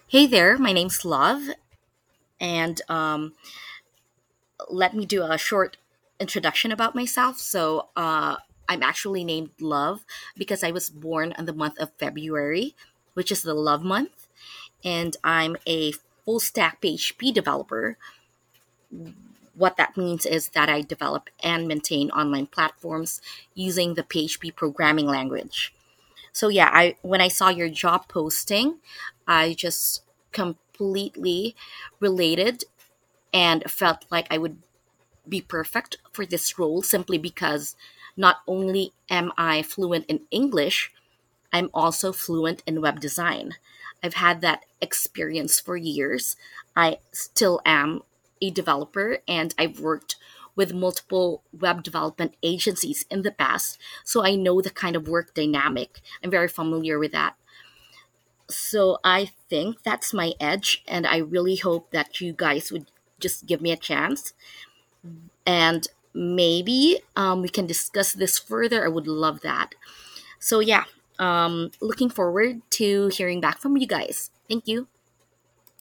Hey there, my name's Love, and let me do a short introduction about myself. I'm actually named Love because I was born on the month of February, which is the love month, and I'm a full stack PHP developer. What that means is that I develop and maintain online platforms using the PHP programming language. So yeah, I when I saw your job posting, I just completely related and felt like I would be perfect for this role simply because not only am I fluent in English, I'm also fluent in web design. I've had that experience for years. I still am a developer and I've worked with multiple web development agencies in the past, so I know the kind of work dynamic. I'm very familiar with that. So I think that's my edge, and I really hope that you guys would just give me a chance and maybe we can discuss this further. I would love that. So, yeah, looking forward to hearing back from you guys. Thank you.